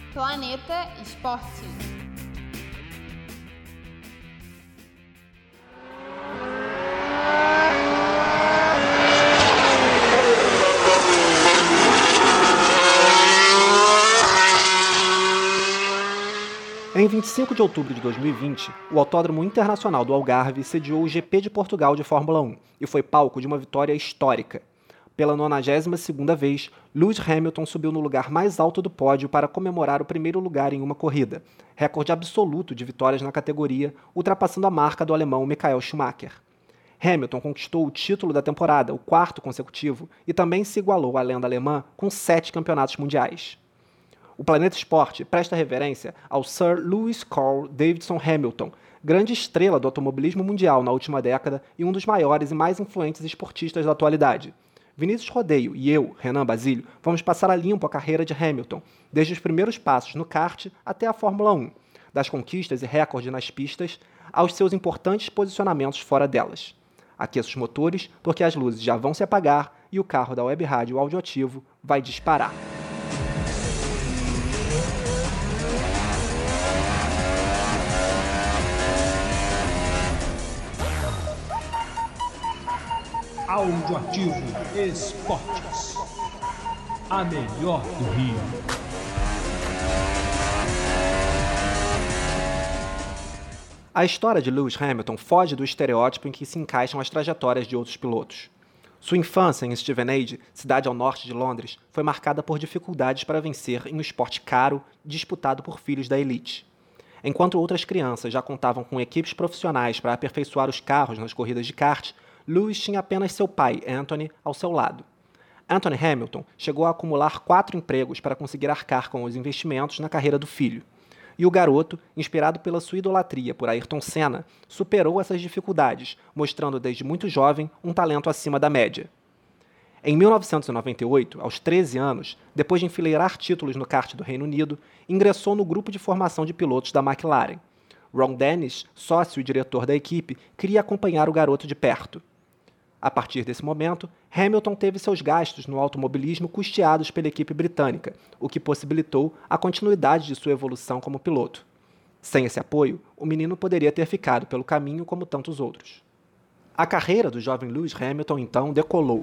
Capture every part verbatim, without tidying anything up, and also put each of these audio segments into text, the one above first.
Planeta Esporte. Em vinte e cinco de outubro de dois mil e vinte, o Autódromo Internacional do Algarve sediou o G P de Portugal de Fórmula um e foi palco de uma vitória histórica. Pela nonagésima segunda vez, Lewis Hamilton subiu no lugar mais alto do pódio para comemorar o primeiro lugar em uma corrida, recorde absoluto de vitórias na categoria, ultrapassando a marca do alemão Michael Schumacher. Hamilton conquistou o título da temporada, o quarto consecutivo, e também se igualou à lenda alemã com sete campeonatos mundiais. O Planeta Esporte presta reverência ao Sir Lewis Carl Davidson Hamilton, grande estrela do automobilismo mundial na última década e um dos maiores e mais influentes esportistas da atualidade. Vinícius Rodeio e eu, Renan Basílio, vamos passar a limpo a carreira de Hamilton, desde os primeiros passos no kart até a Fórmula um, das conquistas e recordes nas pistas aos seus importantes posicionamentos fora delas. Aqueça os motores, porque as luzes já vão se apagar e o carro da Web Rádio Audioativo vai disparar. Audioativo Esportes, a melhor do Rio. A história de Lewis Hamilton foge do estereótipo em que se encaixam as trajetórias de outros pilotos. Sua infância em Stevenage, cidade ao norte de Londres, foi marcada por dificuldades para vencer em um esporte caro disputado por filhos da elite. Enquanto outras crianças já contavam com equipes profissionais para aperfeiçoar os carros nas corridas de kart, Lewis tinha apenas seu pai, Anthony, ao seu lado. Anthony Hamilton chegou a acumular quatro empregos para conseguir arcar com os investimentos na carreira do filho. E o garoto, inspirado pela sua idolatria por Ayrton Senna, superou essas dificuldades, mostrando desde muito jovem um talento acima da média. Em mil novecentos e noventa e oito, aos treze anos, depois de enfileirar títulos no kart do Reino Unido, ingressou no grupo de formação de pilotos da McLaren. Ron Dennis, sócio e diretor da equipe, queria acompanhar o garoto de perto. A partir desse momento, Hamilton teve seus gastos no automobilismo custeados pela equipe britânica, o que possibilitou a continuidade de sua evolução como piloto. Sem esse apoio, o menino poderia ter ficado pelo caminho como tantos outros. A carreira do jovem Lewis Hamilton, então, decolou.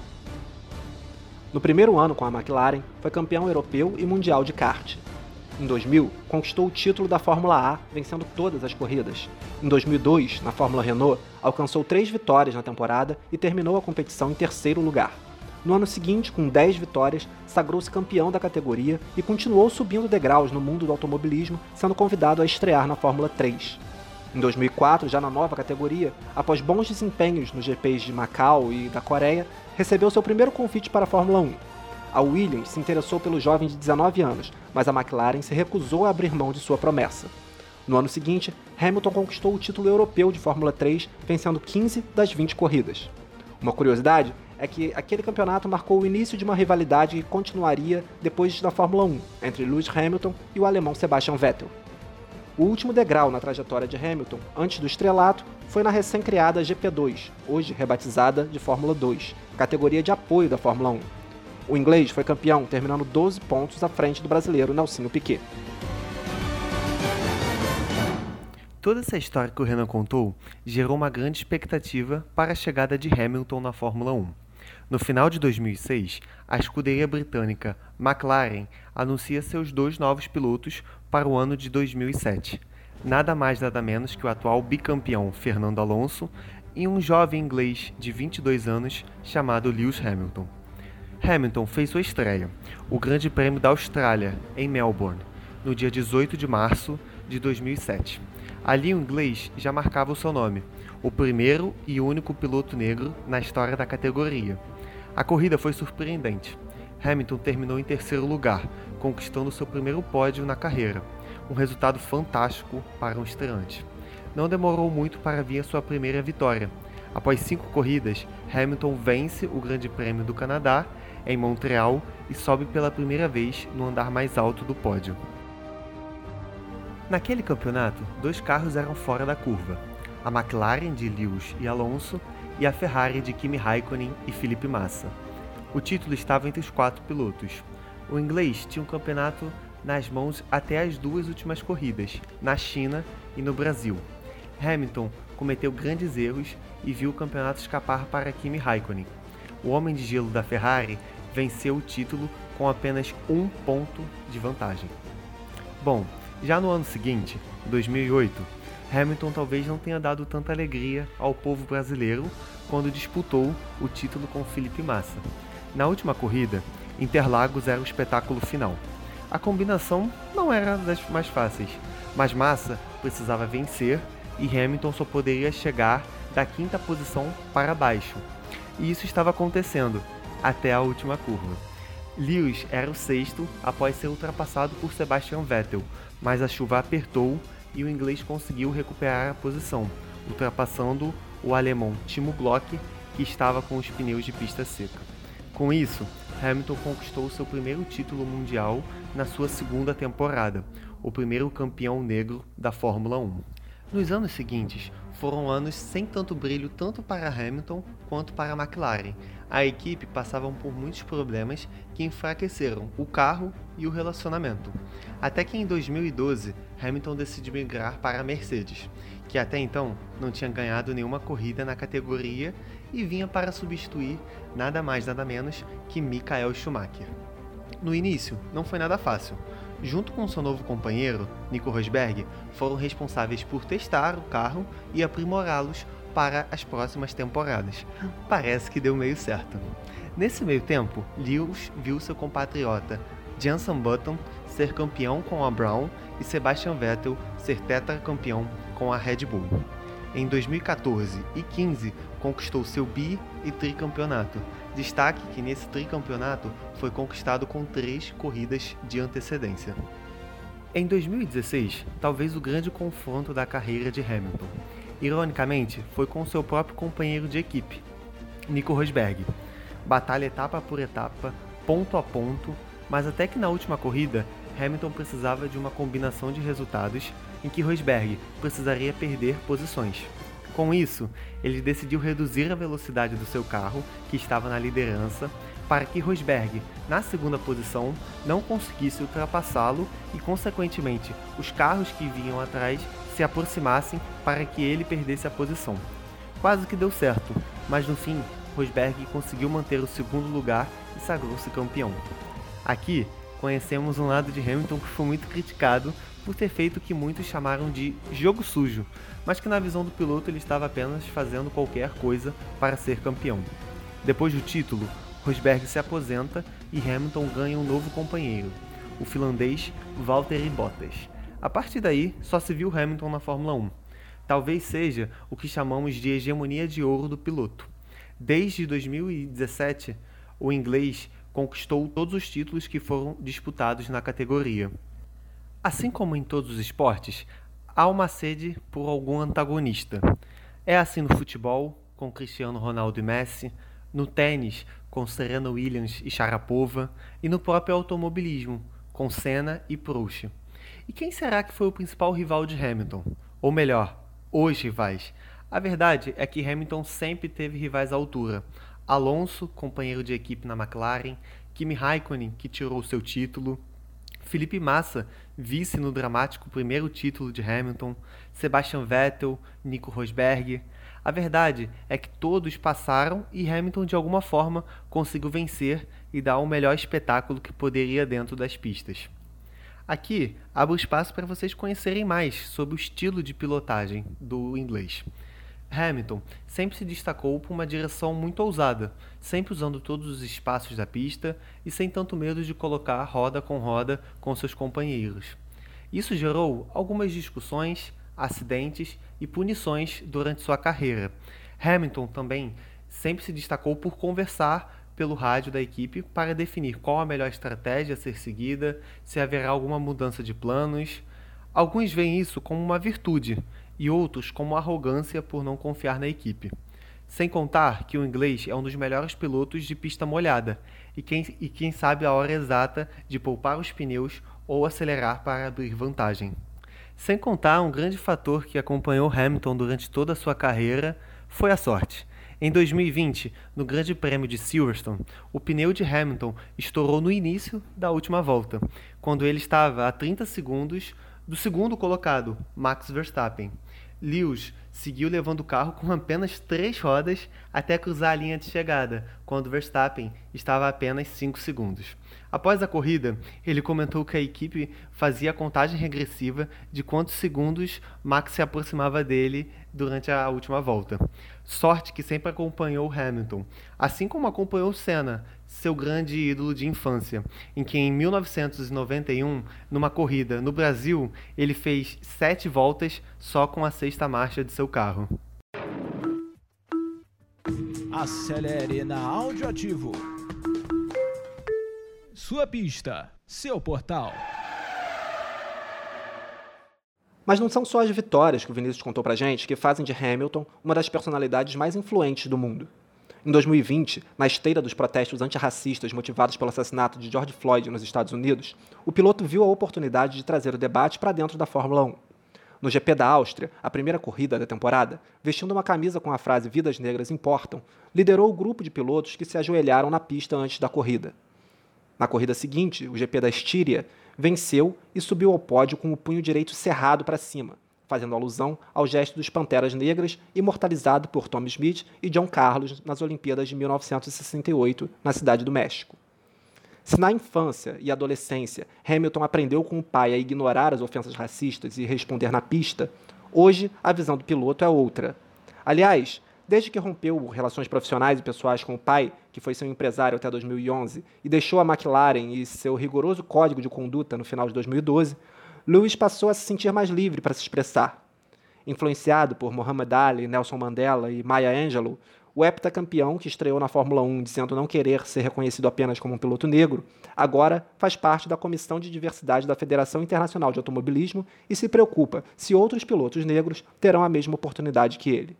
No primeiro ano com a McLaren, foi campeão europeu e mundial de kart. Em dois mil, conquistou o título da Fórmula A, vencendo todas as corridas. Em dois mil e dois, na Fórmula Renault, alcançou três vitórias na temporada e terminou a competição em terceiro lugar. No ano seguinte, com dez vitórias, sagrou-se campeão da categoria e continuou subindo degraus no mundo do automobilismo, sendo convidado a estrear na Fórmula três. Em dois mil e quatro, já na nova categoria, após bons desempenhos nos G Ps de Macau e da Coreia, recebeu seu primeiro convite para a Fórmula um. A Williams se interessou pelo jovem de dezenove anos, mas a McLaren se recusou a abrir mão de sua promessa. No ano seguinte, Hamilton conquistou o título europeu de Fórmula três, vencendo quinze das vinte corridas. Uma curiosidade é que aquele campeonato marcou o início de uma rivalidade que continuaria depois da Fórmula um, entre Lewis Hamilton e o alemão Sebastian Vettel. O último degrau na trajetória de Hamilton, antes do estrelato, foi na recém-criada G P dois, hoje rebatizada de Fórmula dois, categoria de apoio da Fórmula um. O inglês foi campeão, terminando doze pontos à frente do brasileiro Nelsinho Piquet. Toda essa história que o Renan contou gerou uma grande expectativa para a chegada de Hamilton na Fórmula um. No final de dois mil e seis, a escuderia britânica McLaren anuncia seus dois novos pilotos para o ano de dois mil e sete. Nada mais nada menos que o atual bicampeão Fernando Alonso e um jovem inglês de vinte e dois anos chamado Lewis Hamilton. Hamilton fez sua estreia, o Grande Prêmio da Austrália, em Melbourne, no dia dezoito de março de dois mil e sete. Ali o inglês já marcava o seu nome, o primeiro e único piloto negro na história da categoria. A corrida foi surpreendente. Hamilton terminou em terceiro lugar, conquistando seu primeiro pódio na carreira, um resultado fantástico para um estreante. Não demorou muito para vir a sua primeira vitória. Após cinco corridas, Hamilton vence o Grande Prêmio do Canadá em Montreal e sobe pela primeira vez no andar mais alto do pódio. Naquele campeonato, dois carros eram fora da curva, a McLaren de Lewis e Alonso e a Ferrari de Kimi Raikkonen e Felipe Massa. O título estava entre os quatro pilotos. O inglês tinha um campeonato nas mãos até as duas últimas corridas, na China e no Brasil. Hamilton cometeu grandes erros e viu o campeonato escapar para Kimi Raikkonen. O homem de gelo da Ferrari venceu o título com apenas um ponto de vantagem. Bom, já no ano seguinte, dois mil e oito, Hamilton talvez não tenha dado tanta alegria ao povo brasileiro quando disputou o título com Felipe Massa. Na última corrida, Interlagos era o espetáculo final. A combinação não era das mais fáceis, mas Massa precisava vencer e Hamilton só poderia chegar da quinta posição para baixo. E isso estava acontecendo até a última curva. Lewis era o sexto após ser ultrapassado por Sebastian Vettel, mas a chuva apertou e o inglês conseguiu recuperar a posição, ultrapassando o alemão Timo Glock, que estava com os pneus de pista seca. Com isso, Hamilton conquistou seu primeiro título mundial na sua segunda temporada, o primeiro campeão negro da Fórmula um. Nos anos seguintes, foram anos sem tanto brilho tanto para Hamilton quanto para a McLaren. A equipe passava por muitos problemas que enfraqueceram o carro e o relacionamento. Até que em dois mil e doze, Hamilton decidiu migrar para a Mercedes, que até então não tinha ganhado nenhuma corrida na categoria e vinha para substituir nada mais nada menos que Michael Schumacher. No início, não foi nada fácil. Junto com seu novo companheiro, Nico Rosberg, foram responsáveis por testar o carro e aprimorá-los para as próximas temporadas. Parece que deu meio certo. Nesse meio tempo, Lewis viu seu compatriota Jenson Button ser campeão com a Brown e Sebastian Vettel ser tetracampeão com a Red Bull. Em dois mil e quatorze e quinze, conquistou seu bi e tricampeonato. Destaque que nesse tricampeonato foi conquistado com três corridas de antecedência. Em dois mil e dezesseis, talvez o grande confronto da carreira de Hamilton. Ironicamente, foi com seu próprio companheiro de equipe, Nico Rosberg. Batalha etapa por etapa, ponto a ponto, mas até que na última corrida, Hamilton precisava de uma combinação de resultados em que Rosberg precisaria perder posições. Com isso, ele decidiu reduzir a velocidade do seu carro, que estava na liderança, para que Rosberg, na segunda posição, não conseguisse ultrapassá-lo e, consequentemente, os carros que vinham atrás se aproximassem para que ele perdesse a posição. Quase que deu certo, mas no fim, Rosberg conseguiu manter o segundo lugar e sagrou-se campeão. Aqui, conhecemos um lado de Hamilton que foi muito criticado por ter feito o que muitos chamaram de jogo sujo, mas que na visão do piloto ele estava apenas fazendo qualquer coisa para ser campeão. Depois do título, Rosberg se aposenta e Hamilton ganha um novo companheiro, o finlandês Valtteri Bottas. A partir daí, só se viu Hamilton na Fórmula um. Talvez seja o que chamamos de hegemonia de ouro do piloto. Desde dois mil e dezessete, o inglês conquistou todos os títulos que foram disputados na categoria. Assim como em todos os esportes, há uma sede por algum antagonista. É assim no futebol, com Cristiano Ronaldo e Messi, no tênis, com Serena Williams e Sharapova, e no próprio automobilismo, com Senna e Prost. E quem será que foi o principal rival de Hamilton? Ou melhor, os rivais? A verdade é que Hamilton sempre teve rivais à altura. Alonso, companheiro de equipe na McLaren, Kimi Raikkonen, que tirou seu título, Felipe Massa, vice no dramático primeiro título de Hamilton, Sebastian Vettel, Nico Rosberg. A verdade é que todos passaram e Hamilton de alguma forma conseguiu vencer e dar o melhor espetáculo que poderia dentro das pistas. Aqui abro espaço para vocês conhecerem mais sobre o estilo de pilotagem do inglês. Hamilton sempre se destacou por uma direção muito ousada, sempre usando todos os espaços da pista e sem tanto medo de colocar roda com roda com seus companheiros. Isso gerou algumas discussões, acidentes e punições durante sua carreira. Hamilton também sempre se destacou por conversar pelo rádio da equipe para definir qual a melhor estratégia a ser seguida, se haverá alguma mudança de planos. Alguns veem isso como uma virtude, e outros como arrogância por não confiar na equipe. Sem contar que o inglês é um dos melhores pilotos de pista molhada, e quem, e quem sabe a hora exata de poupar os pneus ou acelerar para abrir vantagem. Sem contar um grande fator que acompanhou Hamilton durante toda a sua carreira foi a sorte. Em dois mil e vinte, no Grande Prêmio de Silverstone, o pneu de Hamilton estourou no início da última volta, quando ele estava a trinta segundos do segundo colocado, Max Verstappen. Lewis seguiu levando o carro com apenas três rodas até cruzar a linha de chegada, quando Verstappen estava a apenas cinco segundos. Após a corrida, ele comentou que a equipe fazia a contagem regressiva de quantos segundos Max se aproximava dele durante a última volta. Sorte que sempre acompanhou Hamilton, assim como acompanhou Senna, seu grande ídolo de infância, em que em mil novecentos e noventa e um, numa corrida no Brasil, ele fez sete voltas só com a sexta marcha de seu carro. Acelere na Audioativo. Sua pista, seu portal. Mas não são só as vitórias que o Vinícius contou pra gente que fazem de Hamilton uma das personalidades mais influentes do mundo. Em dois mil e vinte, na esteira dos protestos antirracistas motivados pelo assassinato de George Floyd nos Estados Unidos, o piloto viu a oportunidade de trazer o debate para dentro da Fórmula um. No G P da Áustria, a primeira corrida da temporada, vestindo uma camisa com a frase "Vidas Negras Importam", liderou o grupo de pilotos que se ajoelharam na pista antes da corrida. Na corrida seguinte, o G P da Estíria venceu e subiu ao pódio com o punho direito cerrado para cima, fazendo alusão ao gesto dos Panteras Negras imortalizado por Tom Smith e John Carlos nas Olimpíadas de mil novecentos e sessenta e oito, na Cidade do México. Se na infância e adolescência Hamilton aprendeu com o pai a ignorar as ofensas racistas e responder na pista, hoje a visão do piloto é outra. Aliás, desde que rompeu relações profissionais e pessoais com o pai, que foi seu empresário até dois mil e onze, e deixou a McLaren e seu rigoroso código de conduta no final de dois mil e doze, Lewis passou a se sentir mais livre para se expressar. Influenciado por Muhammad Ali, Nelson Mandela e Maya Angelou, o heptacampeão, que estreou na Fórmula um dizendo não querer ser reconhecido apenas como um piloto negro, agora faz parte da Comissão de Diversidade da Federação Internacional de Automobilismo e se preocupa se outros pilotos negros terão a mesma oportunidade que ele.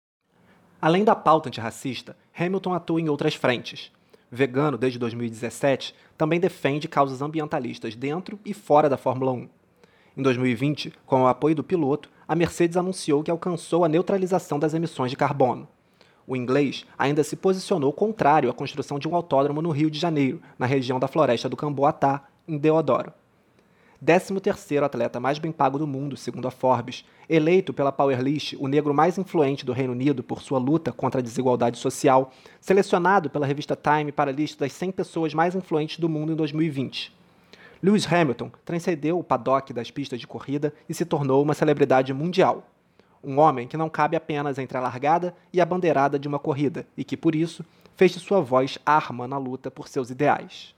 Além da pauta antirracista, Hamilton atua em outras frentes. Vegano desde dois mil e dezessete, também defende causas ambientalistas dentro e fora da Fórmula um. Em dois mil e vinte, com o apoio do piloto, a Mercedes anunciou que alcançou a neutralização das emissões de carbono. O inglês ainda se posicionou contrário à construção de um autódromo no Rio de Janeiro, na região da Floresta do Camboatá, em Deodoro. décimo terceiro atleta mais bem pago do mundo, segundo a Forbes, eleito pela Power List o negro mais influente do Reino Unido por sua luta contra a desigualdade social, selecionado pela revista Time para a lista das cem pessoas mais influentes do mundo em dois mil e vinte. Lewis Hamilton transcendeu o paddock das pistas de corrida e se tornou uma celebridade mundial. Um homem que não cabe apenas entre a largada e a bandeirada de uma corrida e que, por isso, fez de sua voz arma na luta por seus ideais.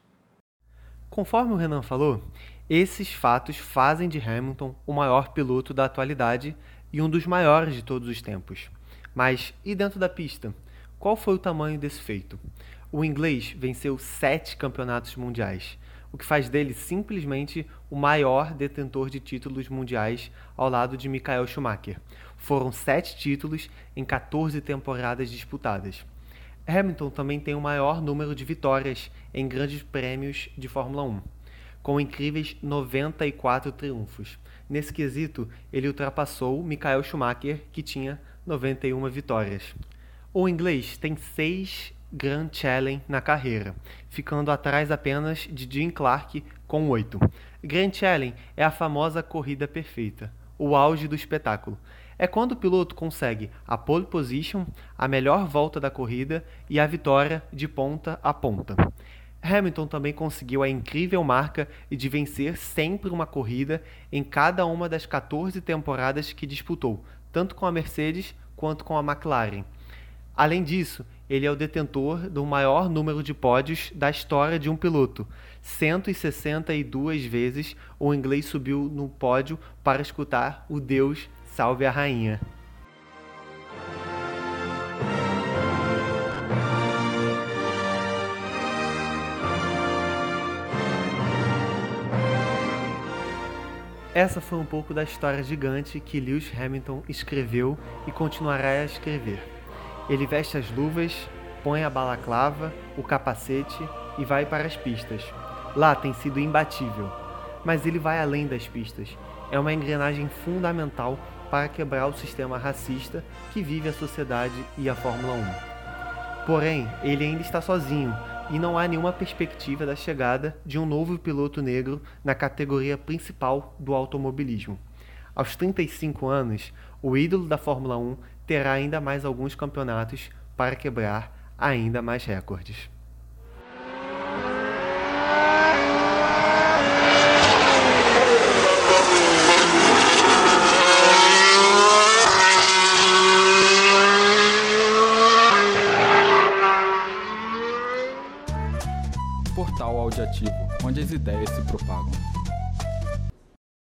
Conforme o Renan falou, esses fatos fazem de Hamilton o maior piloto da atualidade e um dos maiores de todos os tempos. Mas, e dentro da pista? Qual foi o tamanho desse feito? O inglês venceu sete campeonatos mundiais, o que faz dele simplesmente o maior detentor de títulos mundiais ao lado de Michael Schumacher. Foram sete títulos em quatorze temporadas disputadas. Hamilton também tem o maior número de vitórias em grandes prêmios de Fórmula um, com incríveis noventa e quatro triunfos. Nesse quesito, ele ultrapassou Michael Schumacher, que tinha noventa e uma vitórias. O inglês tem seis Grand Challenge na carreira, ficando atrás apenas de Jim Clark com oito. Grand Challenge é a famosa corrida perfeita, o auge do espetáculo. É quando o piloto consegue a pole position, a melhor volta da corrida e a vitória de ponta a ponta. Hamilton também conseguiu a incrível marca de vencer sempre uma corrida em cada uma das quatorze temporadas que disputou, tanto com a Mercedes quanto com a McLaren. Além disso, ele é o detentor do maior número de pódios da história de um piloto. cento e sessenta e duas vezes o inglês subiu no pódio para escutar o Deus Salve a Rainha. Essa foi um pouco da história gigante que Lewis Hamilton escreveu e continuará a escrever. Ele veste as luvas, põe a balaclava, o capacete e vai para as pistas. Lá tem sido imbatível, mas ele vai além das pistas. É uma engrenagem fundamental para quebrar o sistema racista que vive a sociedade e a Fórmula um. Porém, ele ainda está sozinho e não há nenhuma perspectiva da chegada de um novo piloto negro na categoria principal do automobilismo. Aos trinta e cinco anos, o ídolo da Fórmula um terá ainda mais alguns campeonatos para quebrar ainda mais recordes. Portal Audiativo, onde as ideias se propagam.